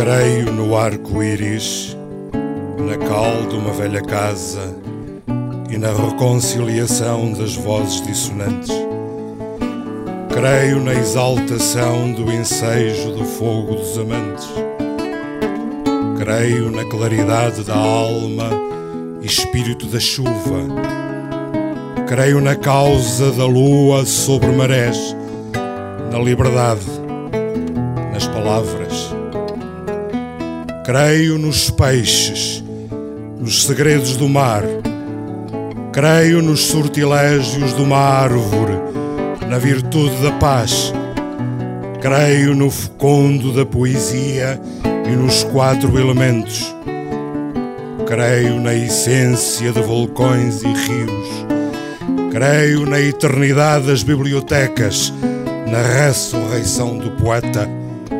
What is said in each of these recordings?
Creio no arco-íris, na cal de uma velha casa e na reconciliação das vozes dissonantes. Creio na exaltação do ensejo do fogo dos amantes. Creio na claridade da alma e espírito da chuva. Creio na causa da lua sobre marés, na liberdade, nas palavras. Creio nos peixes, nos segredos do mar. Creio nos sortilégios de uma árvore, na virtude da paz. Creio no fecundo da poesia e nos 4 elementos. Creio na essência de vulcões e rios. Creio na eternidade das bibliotecas, na ressurreição do poeta.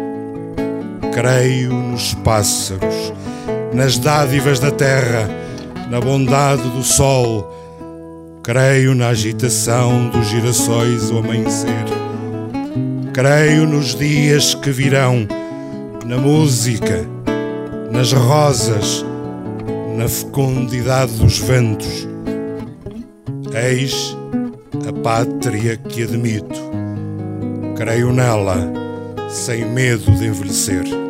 Creio nos pássaros, nas dádivas da terra, na bondade do sol. Creio na agitação dos girassóis ao amanhecer. Creio nos dias que virão, na música, nas rosas, na fecundidade dos ventos. Eis a pátria que admito. Creio nela, sem medo de envelhecer.